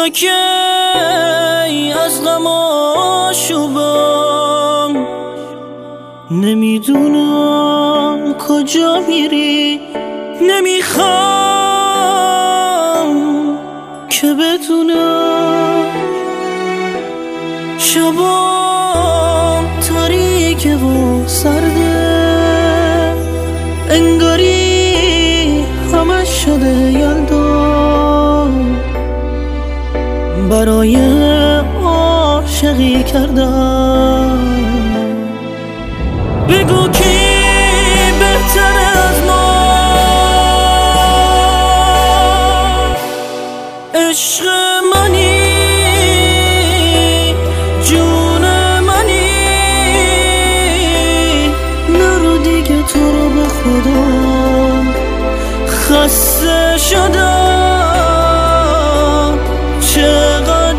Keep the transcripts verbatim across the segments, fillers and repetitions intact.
تا که از غم آشوبم نمیدونم کجا میری، نمیخوام که بدونم. شبام تاریک و سرده، انگاری همش شده یلدا. برای عاشقی کردم، بگو کی بهتر از ما. عشق منی، جون منی، نرو دیگه تو رو به خدا. خسته شدم چقدر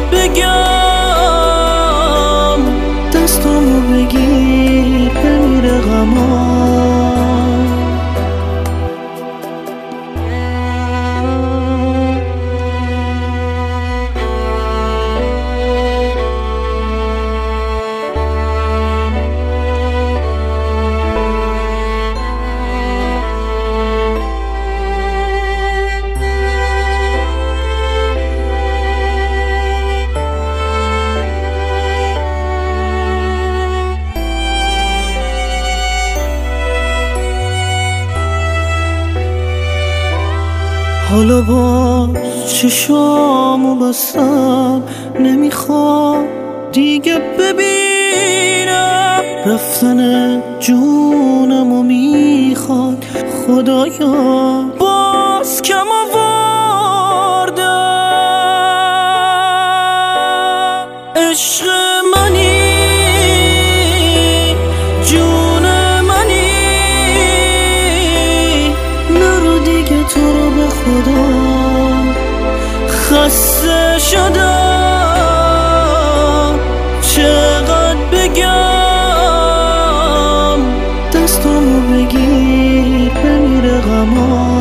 بگم، دستامو بگیر بمیره غمام. حالا با چشامو بستم، نمیخوام دیگه ببینم. رفتن جونمو میخواد خدایا، باز کم آوردم. عشق منی، جون منی، نرو دیگه تو رو به خدا. خسته شدم چقدر بگم، دستامو بگیر بمیره غمام.